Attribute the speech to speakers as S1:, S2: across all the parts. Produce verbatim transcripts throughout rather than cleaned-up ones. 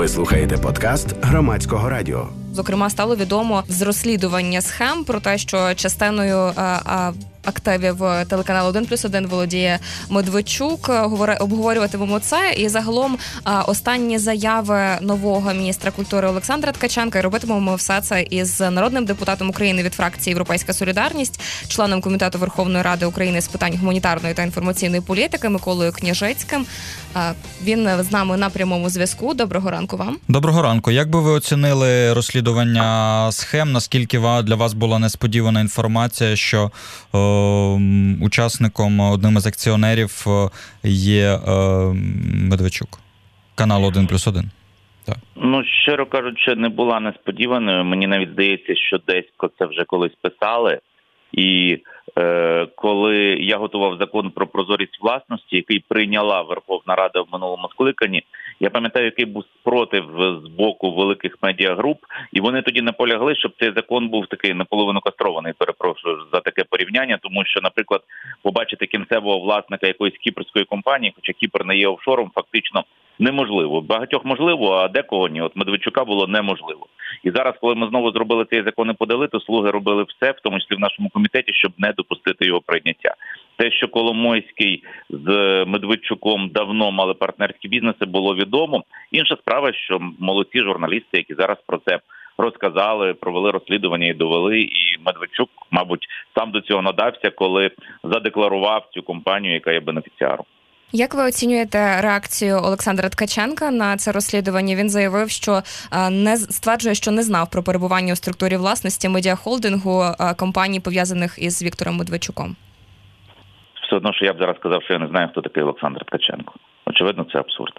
S1: Ви слухаєте подкаст Громадського радіо.
S2: Зокрема, стало відомо з розслідування схем про те, що частиною а, а, активів телеканалу один плюс один володіє Медведчук. Говори, обговорюватимемо це. І загалом а, останні заяви нового міністра культури Олександра Ткаченка. І робитимемо все це із народним депутатом України від фракції «Європейська солідарність», членом Комітету Верховної Ради України з питань гуманітарної та інформаційної політики Миколою Княжицьким. А, він з нами на прямому зв'язку. Доброго ранку вам.
S3: Доброго ранку. Як би ви оцінили розслідування схем? Наскільки для вас була несподівана інформація, що о, учасником, одним із акціонерів є о, Медведчук, канал один плюс один? Так.
S4: Ну, щиро кажучи, не була несподіваною. Мені навіть здається, що десь про це вже колись писали. І е, коли я готував закон про прозорість власності, який прийняла Верховна Рада в минулому скликанні, я пам'ятаю, який був спротив з боку великих медіагруп, і вони тоді наполягли, щоб цей закон був такий наполовину кастрований, перепрошую за таке порівняння, тому що, наприклад, побачити кінцевого власника якоїсь кіпрської компанії, хоча Кіпр не є офшором, фактично неможливо. Багатьох можливо, а декого ні. От Медведчука було неможливо. І зараз, коли ми знову зробили цей закон і подали, то слуги робили все, в тому числі в нашому комітеті, щоб не допустити його прийняття. Те, що Коломойський з Медведчуком давно мали партнерські бізнеси, було відомо. Інша справа, що молодці журналісти, які зараз про це розказали, провели розслідування і довели, і Медведчук, мабуть, сам до цього надався, коли задекларував цю компанію, яка є бенефіціаром.
S2: Як ви оцінюєте реакцію Олександра Ткаченка на це розслідування? Він заявив, що не стверджує, що не знав про перебування у структурі власності медіахолдингу компаній, пов'язаних із Віктором Медведчуком.
S4: Все одно, що я б зараз сказав, що я не знаю, хто такий Олександр Ткаченко. Очевидно, це абсурд.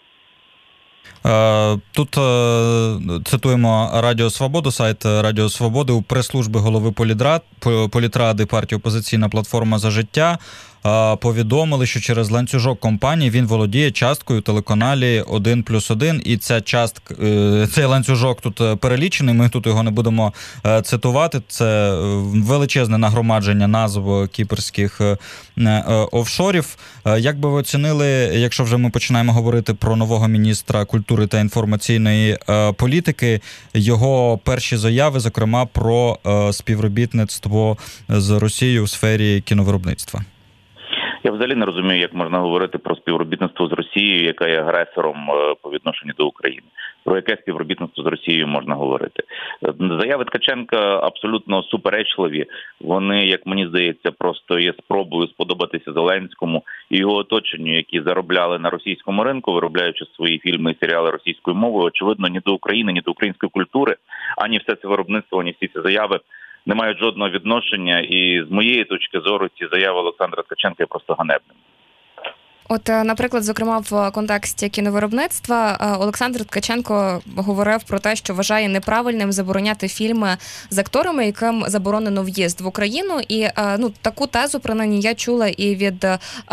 S3: Тут цитуємо Радіо Свободу, сайт Радіо Свободи. У прес-служби голови політради партії «Опозиційна платформа за життя» повідомили, що через ланцюжок компаній він володіє часткою в телеканалі один плюс один, і ця частка, цей ланцюжок тут перелічений, ми тут його не будемо цитувати. Це величезне нагромадження назв кіпрських офшорів. Як би ви оцінили, якщо вже ми починаємо говорити про нового міністра культури та інформаційної політики, його перші заяви, зокрема, про співробітництво з Росією у сфері кіновиробництва?
S4: Я взагалі не розумію, як можна говорити про співробітництво з Росією, яка є агресором по відношенню до України. Про яке співробітництво з Росією можна говорити? Заяви Ткаченка абсолютно суперечливі. Вони, як мені здається, просто є спробою сподобатися Зеленському і його оточенню, які заробляли на російському ринку, виробляючи свої фільми і серіали російською мовою. Очевидно, ні до України, ні до української культури, ані все це виробництво, ні всі ці заяви не мають жодного відношення, і з моєї точки зору ці заяви Олександра Ткаченка є просто ганебними.
S2: От, наприклад, зокрема, в контексті кіновиробництва Олександр Ткаченко говорив про те, що вважає неправильним забороняти фільми з акторами, яким заборонено в'їзд в Україну. І ну, таку тезу, принаймні, я чула і від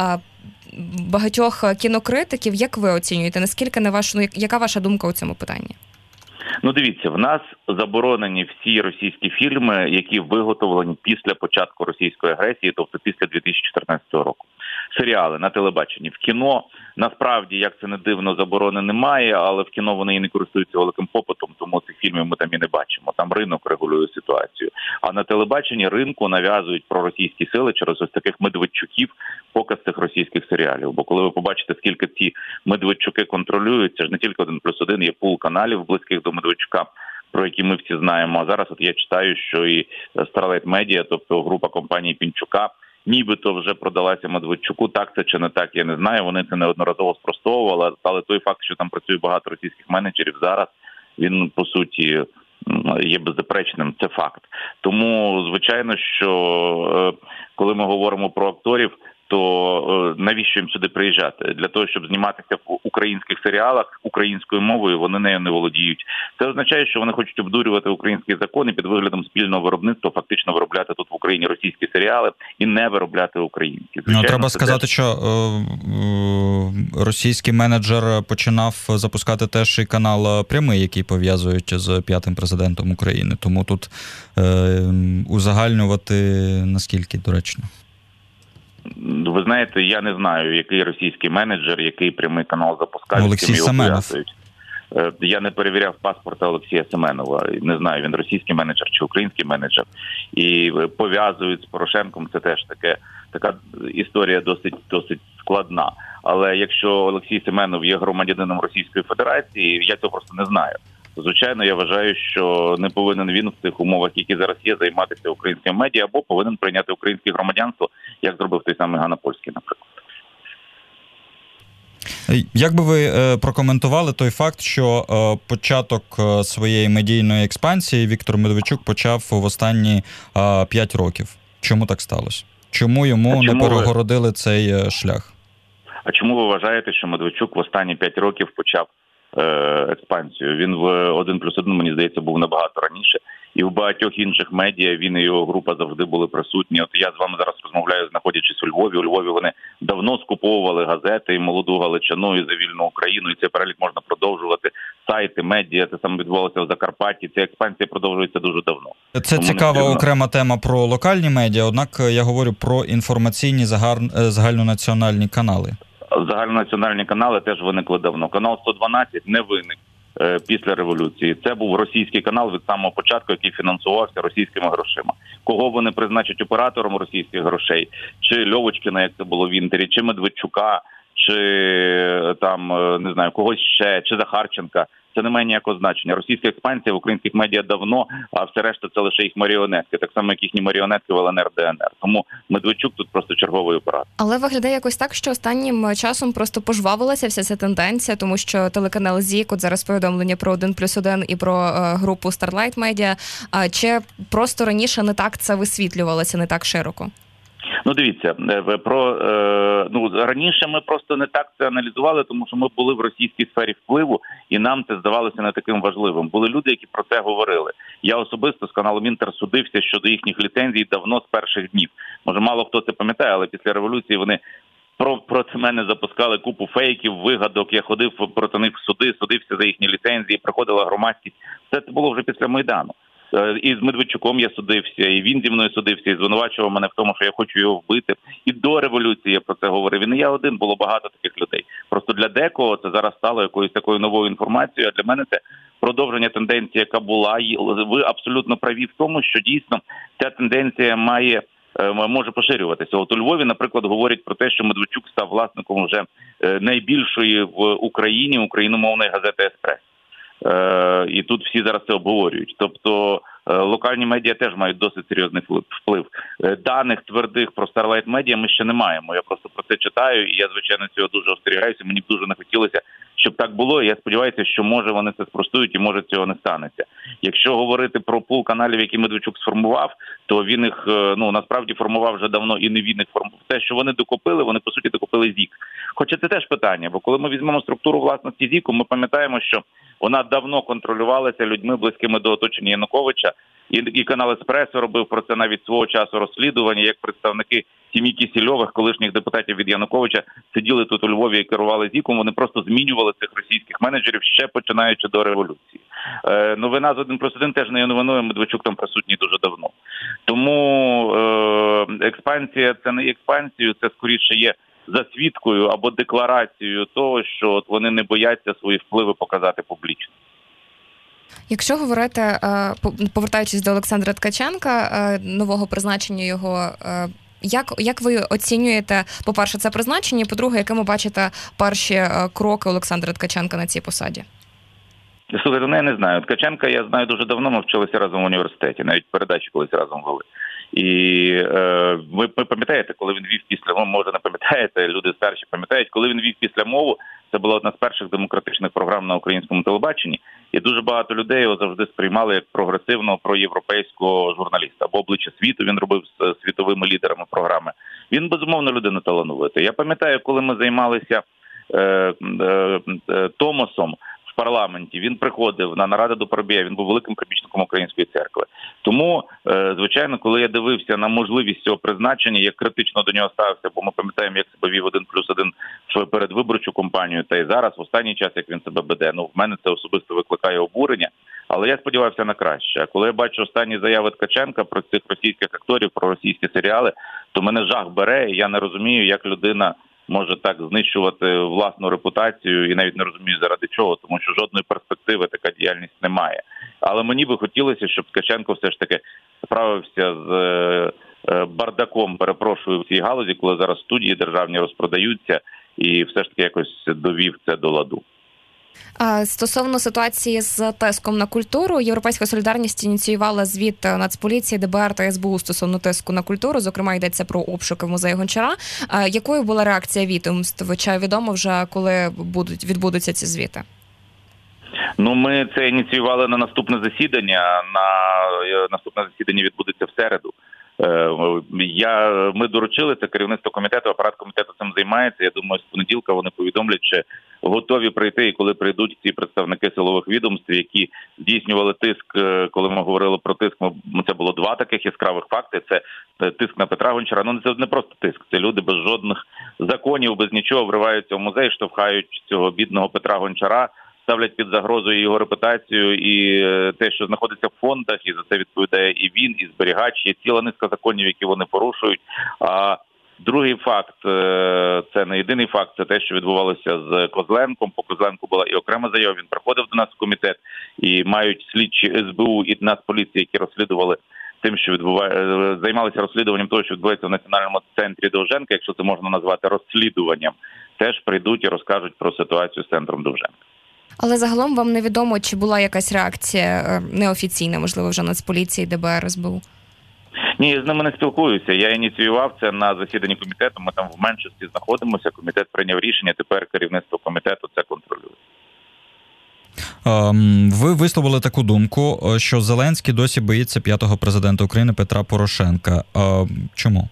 S2: багатьох кінокритиків. Як ви оцінюєте? Наскільки, на вашу, ну, яка ваша думка у цьому питанні?
S4: Ну, дивіться, в нас заборонені всі російські фільми, які виготовлені після початку російської агресії, тобто після дві тисячі чотирнадцятого року. Серіали на телебаченні. В кіно, насправді, як це не дивно, заборони немає, але в кіно вони і не користуються великим попитом, тому цих фільмів ми там і не бачимо. Там ринок регулює ситуацію. А на телебаченні ринку нав'язують проросійські сили через ось таких Медведчуків показ цих російських серіалів. Бо коли ви побачите, скільки ці Медведчуки контролюють, це ж не тільки один плюс один, є пул каналів близьких до Медведчука, про які ми всі знаємо. А зараз от я читаю, що і Starlight Media, тобто група компанії Пінчука, нібито вже продалася Медведчуку. Так це чи не так, я не знаю. Вони це неодноразово спростовували, але той факт, що там працює багато російських менеджерів зараз, він, по суті, є беззаперечним. Це факт. Тому, звичайно, що коли ми говоримо про акторів, то навіщо їм сюди приїжджати? Для того, щоб зніматися в українських серіалах українською мовою, вони нею не володіють. Це означає, що вони хочуть обдурювати українські закони під виглядом спільного виробництва, фактично виробляти тут в Україні російські серіали і не виробляти українські.
S3: Звичайно, ну, треба сказати, теж... що е, е, російський менеджер починав запускати теж і канал «Прямий», який пов'язують з п'ятим президентом України. Тому тут е, узагальнювати наскільки доречно.
S4: Ви знаєте, я не знаю, який російський менеджер, який прямий канал запускає.
S3: Олексій Семенов.
S4: Я не перевіряв паспорта Олексія Семенова. Не знаю, він російський менеджер чи український менеджер. І пов'язують з Порошенком. Це теж таке, така історія досить, досить складна. Але якщо Олексій Семенов є громадянином Російської Федерації, я цього просто не знаю. Звичайно, я вважаю, що не повинен він в тих умовах, які зараз є, займатися українським медіа, або повинен прийняти українське громадянство, як зробив той самий Ганна Польський, наприклад.
S3: Як би ви е, прокоментували той факт, що е, початок е, своєї медійної експансії Віктор Медведчук почав в останні е, п'ять років? Чому так сталося? Чому йому чому не перегородили ви... цей е, шлях?
S4: А чому ви вважаєте, що Медведчук в останні п'ять років почав е, експансію? Він в один плюс один, мені здається, був набагато раніше. І в багатьох інших медіа він і його група завжди були присутні. От я з вами зараз розмовляю, знаходячись у Львові. У Львові вони давно скуповували газети, і «Молоду Галичину», і «За вільну Україну», і цей перелік можна продовжувати. Сайти, медіа, це саме відбувалося в Закарпатті. Ця експансія продовжується дуже давно.
S3: Це Тому цікава потрібно... окрема тема про локальні медіа, однак я говорю про інформаційні загар... загальнонаціональні канали.
S4: Загальнонаціональні канали теж виникли давно. Канал сто дванадцять не виник після революції. Це був російський канал від самого початку, який фінансувався російськими грошима. Кого вони призначать оператором російських грошей? Чи Льовочкіна, як це було в Інтері, чи Медведчука, чи там, не знаю, когось ще, чи Захарченка. Це не має ніякого значення. Російська експансія в українських медіа давно, а все решта це лише їх маріонетки. Так само, як їхні маріонетки в Л Н Р, Д Н Р. Тому Медведчук тут просто черговий оператор. Але
S2: виглядає якось так, що останнім часом просто пожвавилася вся ця тенденція, тому що телеканал ЗІК, от зараз повідомлення про один плюс один і про е, групу Starlight Media, а чи просто раніше не так це висвітлювалося, не так широко?
S4: Ну, дивіться, про е, ну раніше ми просто не так це аналізували, тому що ми були в російській сфері впливу, і нам це здавалося не таким важливим. Були люди, які про це говорили. Я особисто з каналом Інтер судився щодо їхніх ліцензій давно з перших днів. Може, мало хто це пам'ятає, але після революції вони про проти мене запускали купу фейків, вигадок. Я ходив проти них в суди, судився за їхні ліцензії, приходила громадськість. Все це було вже після Майдану. І з Медведчуком я судився, і він зі мною судився, і звинувачував мене в тому, що я хочу його вбити. І до революції я про це говорив. І не я один, було багато таких людей. Просто для декого це зараз стало якоюсь такою новою інформацією, а для мене це продовження тенденції, яка була. І ви абсолютно праві в тому, що дійсно ця тенденція має, може поширюватися. От у Львові, наприклад, говорять про те, що Медведчук став власником вже найбільшої в Україні україномовної газети «Еспресо». І тут всі зараз це обговорюють. Тобто локальні медіа теж мають досить серйозний вплив. Даних твердих про Starlight Media ми ще не маємо. Я просто про це читаю, і я, звичайно, цього дуже остерігаюся. Мені б дуже не хотілося, щоб так було. І я сподіваюся, що, може, вони це спростують і, може, цього не станеться. Якщо говорити про пул каналів, які Медведчук сформував, то він їх, ну, насправді формував вже давно, і не він їх формував. Те, що вони докупили, вони, по суті, докупили ЗІК. Хоча це теж питання, бо коли ми візьмемо структуру власності ЗІКу, ми пам'ятаємо, що вона давно контролювалася людьми, близькими до оточення Януковича, і, і канал «Еспресо» робив про це навіть свого часу розслідування, як представники сім'ї Кісільових, колишніх депутатів від Януковича, сиділи тут у Львові і керували ЗІКом, вони просто змінювали цих російських менеджерів ще починаючи до революції. Е, новина з один плюс один теж не є новиною, Медведчук там присутній дуже давно. Тому е, експансія – це не експансію, це скоріше є засвідкою або декларацією того, що от вони не бояться свої впливи показати публічно.
S2: Якщо говорити, повертаючись до Олександра Ткаченка, нового призначення його, як, як ви оцінюєте, по-перше, це призначення, по-друге, якими бачите перші кроки Олександра Ткаченка на цій посаді?
S4: Слухайте, ну я не знаю. Ткаченка я знаю дуже давно, ми вчилися разом в університеті, навіть передачі колись разом вели. І е, ви, ви пам'ятаєте, коли він вів після, ну, може не пам'ятаєте, люди старші пам'ятають, коли він вів після мову, це була одна з перших демократичних програм на українському телебаченні, і дуже багато людей його завжди сприймали як прогресивного проєвропейського журналіста. Або «Обличчя світу» він робив з світовими лідерами програми. Він, безумовно, людина талановита. Я пам'ятаю, коли ми займалися е, е, е, Томосом в парламенті, він приходив на наради до Парубія, він був великим прибічником Української церкви. Тому, е, звичайно, коли я дивився на можливість цього призначення, я критично до нього ставився, бо ми пам'ятаємо, як себе вів один плюс один в передвиборчу кампанію, та й зараз, в останній час, як він себе веде. Ну, в мене це особисто викликає обурення, але я сподівався на краще. А коли я бачу останні заяви Ткаченка про цих російських акторів, про російські серіали, то мене жах бере, і я не розумію, як людина може так знищувати власну репутацію і навіть не розумію заради чого, тому що жодної перспективи така діяльність немає. Але мені би хотілося, щоб Ткаченко все ж таки справився з бардаком, перепрошую, в цій галузі, коли зараз студії державні розпродаються, і все ж таки якось довів це до ладу.
S2: Стосовно ситуації з тиском на культуру, Європейська солідарність ініціювала звіт Нацполіції, ДБР та ес бе у стосовно тиску на культуру. Зокрема, йдеться про обшуки в музеї Гончара. Якою була реакція відомств? Чи відомо вже, коли будуть відбудуться ці звіти?
S4: Ну, ми це ініціювали на наступне засідання. На наступне засідання відбудеться в середу. Я, ми доручили це керівництво комітету, апарат комітету цим займається. Я думаю, з понеділка вони повідомлять, чи готові прийти, і коли прийдуть ці представники силових відомств, які здійснювали тиск, коли ми говорили про тиск, це було два таких яскравих факти. Це тиск на Петра Гончара. Ну, це не просто тиск, це люди без жодних законів, без нічого вриваються в музей, штовхають цього бідного Петра Гончара, ставлять під загрозу його репутацію і те, що знаходиться в фондах, і за це відповідає і він, і зберігач. Є ціла низка законів, які вони порушують. А другий факт, це не єдиний факт, це те, що відбувалося з Козленком. По Козленку була і окрема заява, він приходив до нас в комітет, і мають слідчі ес бе у і Нацполіції, які розслідували тим, що відбуває, займалися розслідуванням того, що відбувається в Національному центрі Довженка, якщо це можна назвати розслідуванням, теж прийдуть і розкажуть про ситуацію з центром Довженка.
S2: Але загалом вам невідомо, чи була якась реакція неофіційна, можливо, вже Нацполіції, ДБР, ес бе у?
S4: Ні, я з ними не спілкуюся. Я ініціював це на засіданні комітету, ми там в меншості знаходимося, комітет прийняв рішення, тепер керівництво комітету це контролює.
S3: Ви висловили таку думку, що Зеленський досі боїться п'ятого президента України Петра Порошенка. Чому?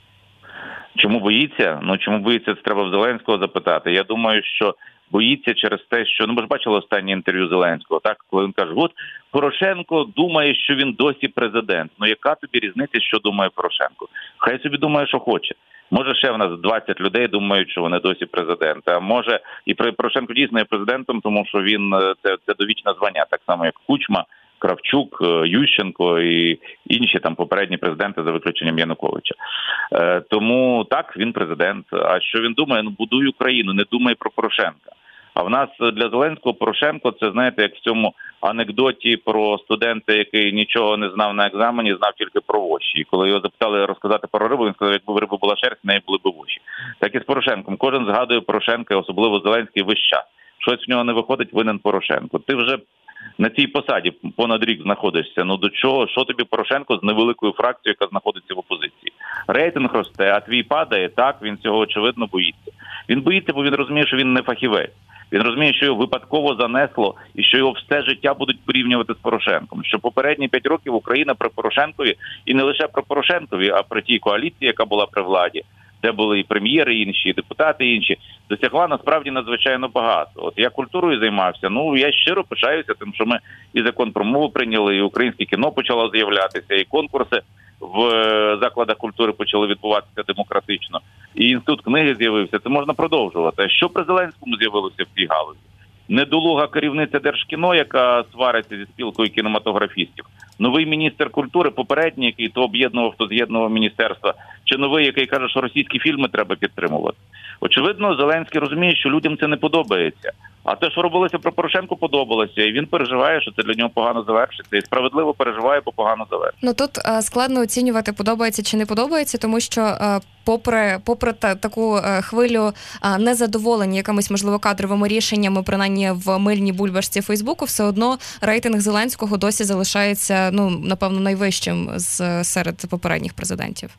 S4: Чому боїться? Ну, чому боїться, це треба в Зеленського запитати. Я думаю, що боїться через те, що, ну, ми ж бачили останнє інтерв'ю Зеленського, так, коли він каже, от Порошенко думає, що він досі президент. Ну, яка тобі різниця, що думає Порошенко? Хай собі думає, що хоче. Може, ще в нас двадцять людей думають, що вони досі президенти. А може, і Порошенко дійсно є президентом, тому що він, це, це довічне звання, так само, як Кучма, Кравчук, Ющенко і інші там попередні президенти за виключенням Януковича. Е, тому так, він президент. А що він думає? Ну, будуй Україну, не думай про Порошенка. А в нас для Зеленського Порошенко, це, знаєте, як в цьому анекдоті про студента, який нічого не знав на екзамені, знав тільки про воші. І коли його запитали розказати про рибу, він сказав, якби в риби була шерсть, в неї були б воші. Так і з Порошенком. Кожен згадує Порошенка, особливо Зеленський, весь час. Щось в нього не виходить, винен Порошенко. Ти вже на цій посаді понад рік знаходишся. Ну до чого? Що тобі Порошенко з невеликою фракцією, яка знаходиться в опозиції? Рейтинг росте, а твій падає. Так, він цього очевидно боїться. Він боїться, бо він розуміє, що він не фахівець. Він розуміє, що його випадково занесло і що його все життя будуть порівнювати з Порошенком. Що попередні п'ять років Україна при Порошенкові, і не лише при Порошенкові, а при тій коаліції, яка була при владі, де були і прем'єри інші, і депутати інші, досягла насправді надзвичайно багато. От я культурою займався, ну я щиро пишаюся тим, що ми і закон про мову прийняли, і українське кіно почало з'являтися, і конкурси в закладах культури почали відбуватися демократично, і інститут книги з'явився. Це можна продовжувати. А що при Зеленському з'явилося в цій галузі? Недолуга керівниця Держкіно, яка свариться зі спілкою кінематографістів, новий міністр культури, попередній, який то об'єднував, то з'єднував міністерства, чи новий, який каже, що російські фільми треба підтримувати. Очевидно, Зеленський розуміє, що людям це не подобається. А те, що робилося про Порошенко, подобалося. І він переживає, що це для нього погано завершиться. І справедливо переживає, бо погано завершиться.
S2: Ну тут а, складно оцінювати, подобається чи не подобається, тому що а, попри, попри та, таку а, хвилю а, незадоволення якимись, можливо, кадровими рішеннями, принаймні в мильній бульбашці Фейсбуку, все одно рейтинг Зеленського досі залишається, ну, напевно, найвищим з серед попередніх президентів.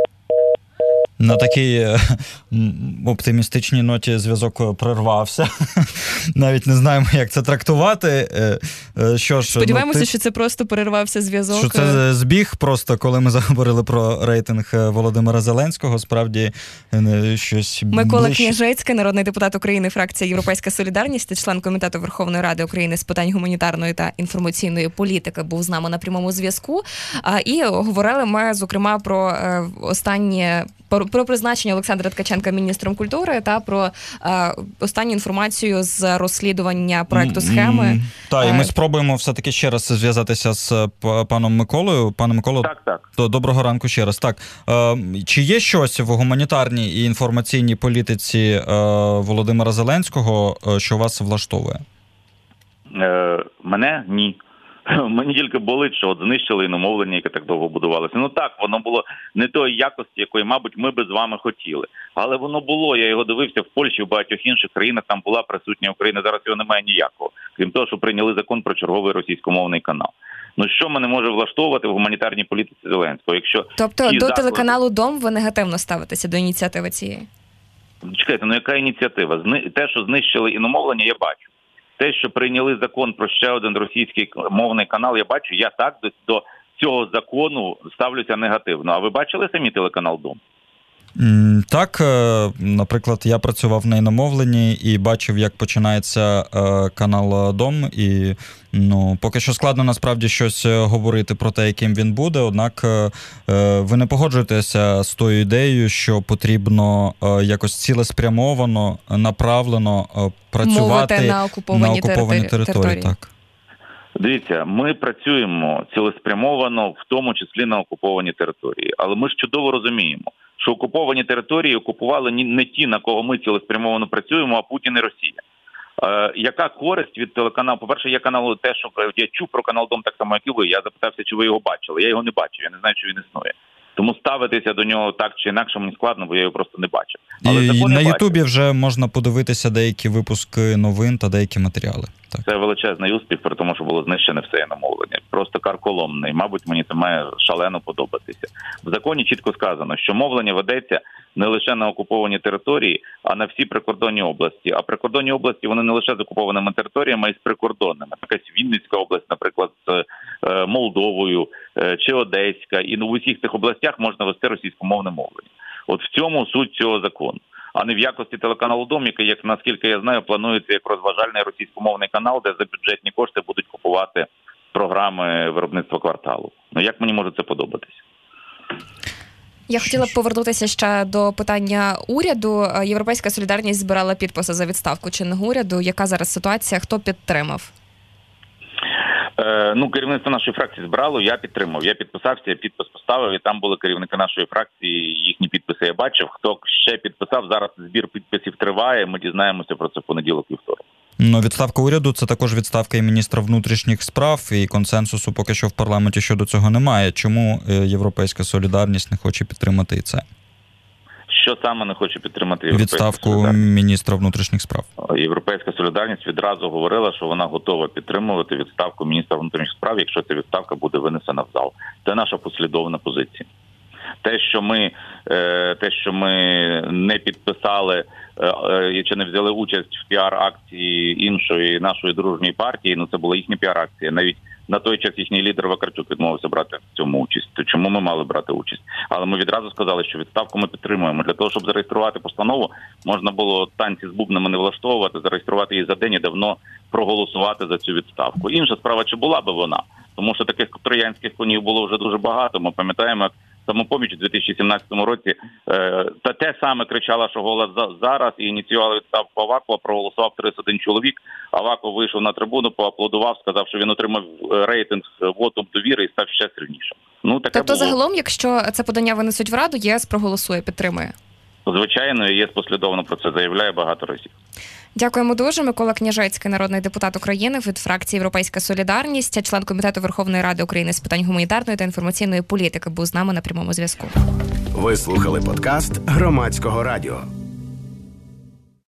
S3: На такій оптимістичній ноті зв'язок прервався. Навіть не знаємо, як це трактувати. Що ж,
S2: сподіваємося,
S3: ну, ти...
S2: що це просто перервався зв'язок.
S3: Що це збіг просто, коли ми заговорили про рейтинг Володимира Зеленського, справді щось
S2: Микола
S3: ближче.
S2: Княжицький, народний депутат України, фракція «Європейська солідарність», член Комітету Верховної Ради України з питань гуманітарної та інформаційної політики, був з нами на прямому зв'язку. І говорили ми, зокрема, про останні про призначення Олександра Ткаченка міністром культури та про е, останню інформацію з розслідування проекту схеми. Mm,
S3: mm, так, і ми спробуємо все-таки ще раз зв'язатися з паном Миколою. Пане Миколо,
S4: так, так.
S3: Доброго ранку ще раз. Так, е, чи є щось в гуманітарній і інформаційній політиці е, Володимира Зеленського, е, що вас влаштовує?
S4: Е, мене? Ні. Мені тільки болить, що от знищили іномовлення, яке так довго будувалося. Ну так, воно було не тої якості, якої, мабуть, ми би з вами хотіли. Але воно було, я його дивився в Польщі, в багатьох інших країнах, там була присутня Україна, зараз його немає ніякого. Крім того, що прийняли закон про черговий російськомовний канал. Ну що мене може влаштовувати в гуманітарній політиці Зеленського? Якщо
S2: Тобто до
S4: заклади...
S2: телеканалу «Дом» ви негативно ставитеся до ініціативи цієї?
S4: Чекайте, ну яка ініціатива? Те, що знищили іномовлення, я бачу. Те, що прийняли закон про ще один російський мовний канал, я бачу, я так до, до цього закону ставлюся негативно. А ви бачили самі телеканал «Дом»?
S3: Так, наприклад, я працював на іномовленні і бачив, як починається канал «Дом», і ну, поки що складно насправді щось говорити про те, яким він буде, однак ви не погоджуєтеся з тою ідеєю, що потрібно якось цілеспрямовано, направлено працювати
S2: Мовити на окуповані,
S3: на окуповані
S2: території.
S3: території. Так.
S4: Дивіться, ми працюємо цілеспрямовано, в тому числі на окуповані території. Але ми ж чудово розуміємо, що окуповані території окупували не ті, на кого ми цілеспрямовано працюємо, а Путін і Росія. Е, яка користь від телеканалу? По-перше, я каналу те, що я чув про канал «Дом» так само, як і ви. Я запитався, чи ви його бачили. Я його не бачив, я не знаю, чи він існує. Тому ставитися до нього так чи інакше мені складно, бо я його просто не бачив.
S3: Але і на Ютубі вже можна подивитися деякі випуски новин та деякі матеріали. Так.
S4: Це величезний успіх, при тому, що було знищене все іномовлення. Просто карколомний. Мабуть, мені це має шалено подобатися. В законі чітко сказано, що мовлення ведеться не лише на окуповані території, а на всі прикордонні області. А прикордонні області, вони не лише з окупованими територіями, а й з прикордонними. Якась Вінницька область, наприклад, з Молдовою чи Одеська. І ну, в усіх цих областях можна вести російськомовне мовлення. От в цьому суть цього закону. А не в якості телеканалу «Дом», який, як наскільки я знаю, планується як розважальний російськомовний канал, де за бюджетні кошти будуть купувати програми виробництва «Кварталу». Ну як мені може це подобатись?
S2: Я хотіла б повернутися ще до питання уряду. Європейська солідарність збирала підписи за відставку чинного уряду. Яка зараз ситуація? Хто підтримав?
S4: Е, ну, керівництво нашої фракції збирало, я підтримав. Я підписався, я підпис поставив, і там були керівники нашої фракції, їхні підписи я бачив. Хто ще підписав, зараз збір підписів триває, ми дізнаємося про це в понеділок і вівторок.
S3: Ну, відставка уряду – це також відставка і міністра внутрішніх справ, і консенсусу поки що в парламенті щодо цього немає. Чому Європейська солідарність не хоче підтримати і це?
S4: Що саме не хоче підтримати Європейська
S3: відставку
S4: солідарність?
S3: міністра внутрішніх справ?
S4: Європейська солідарність відразу говорила, що вона готова підтримувати відставку міністра внутрішніх справ, якщо ця відставка буде винесена в зал. Це наша послідовна позиція. Те, що ми, те, що ми не підписали чи не взяли участь в піар-акції іншої нашої дружньої партії, ну це була їхня піар-акція. Навіть на той час їхній лідер Вакарчук відмовився брати в цьому участь. То чому ми мали брати участь? Але ми відразу сказали, що відставку ми підтримуємо. Для того, щоб зареєструвати постанову, можна було танці з бубнами не влаштовувати, зареєструвати її за день і давно проголосувати за цю відставку. Інша справа, чи була би вона? Тому що таких троянських конів було вже дуже багато. Ми пам'ятаємо, як Самопоміч у дві тисячі сімнадцятому році е, та те саме кричала, що голос за, зараз, і ініціювали відставку Авакова, проголосував тридцять один чоловік. Аваков вийшов на трибуну, поаплодував, сказав, що він отримав рейтинг вотом довіри і став ще сильнішим. Ну, таке
S2: тобто,
S4: було.
S2: Загалом, якщо це подання винесуть в Раду, ЄС проголосує, підтримує?
S4: Звичайно, ЄС послідовно про це заявляє багато разів.
S2: Дякуємо дуже. Микола Княжицький, народний депутат України від фракції «Європейська солідарність», член Комітету Верховної Ради України з питань гуманітарної та інформаційної політики, був з нами на прямому зв'язку.
S1: Ви слухали подкаст Громадського радіо.